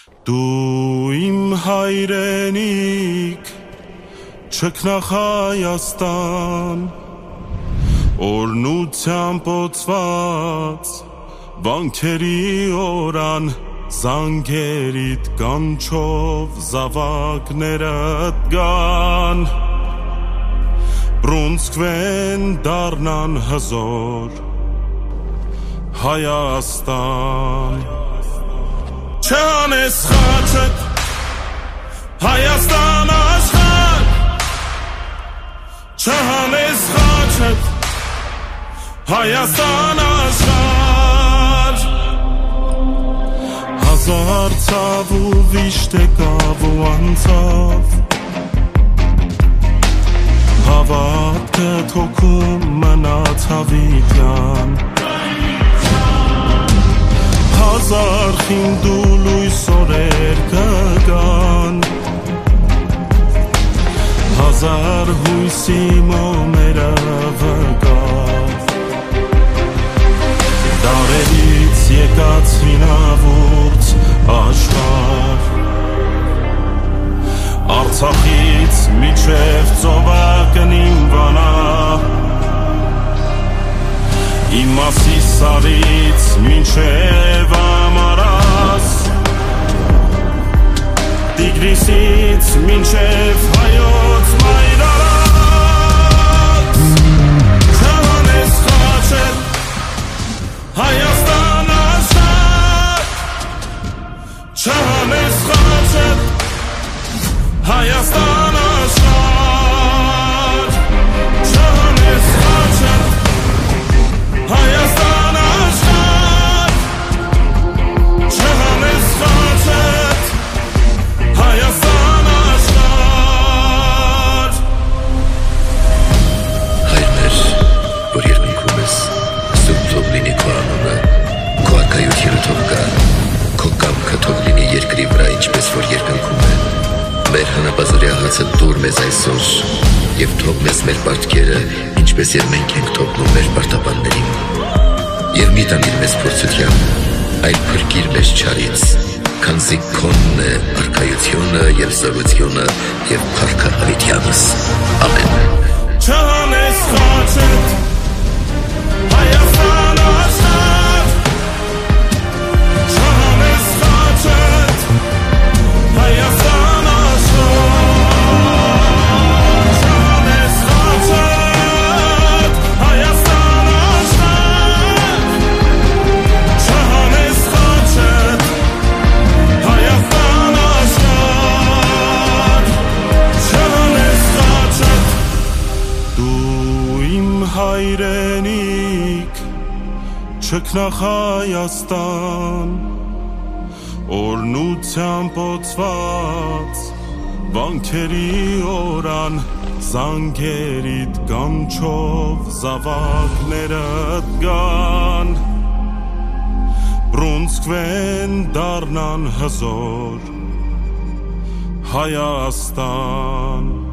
Դու իմ հայրենիք չքնախ Հայաստան, օրնությամբ օծված վանքերի օրան, զանգերիդ կանչով զավակներդ գան, բրունցքվեն դառնան հզոր Հայաստան։ Չանես խաչդ Հայաստան աշխարհ, չանես խաչդ Հայաստան աշխարհ, հազար ցավ ու վիշտ եկավ ու անցավ, հավատքդ հոգում մնաց հավիտյան, հազար խինդ ու լույս օրեր կգան, հազար հույսի մոմերը վկավ, դարերից եկած հինավուրց աշխարհ, Արցախից միջև ծովակնին վանա, իմ մասի սարից մինչև ամարաս, Տիգրիսից մինչև հայոց մայրարաց, չանես խաչել Հայաստան աշխարհ, չանես խաչել Հայաստան աշխարհ, չանես խաչել Հայաստան աշխարհ, չանես խաչել Հայաստան աշխարհ։ Հայր մեր, որ երկնքում ես, սուրբ թող լինի քո անունը, քո արքայությունը թող գա, քո կամքը թող լինի երկրի վրա, ինչպես որ երկնքում է։ Մեր հանապազորյա հացը տուր մեզ այսօր, և թող մեզ մեր պարտքերը, ինչպես և մենք ենք թողնում մեր պարտապաններին, և մի տանիր մեզ փորձության, այլ փրկիր մեզ չարից, քանզի քոնն է արքայությունը և զորությունը և փառքը հավիտյանս։ Ամեն։ Չանես խաչել Հայաստան աշխարհ, չանես խաչել Հայաստան աշխարհ, չանես խաչել Հայաստան աշխարհ, չանես խաչել Հայաստան աշխարհ, չանես խաչել Դու իմ հայրենիք չքնախ Հայաստան, օրնությամբ օծված վանքերի օրան, զանգերիդ կանչով զավակներդ գան, բրունցքվեն դառնան հզոր Հայաստան։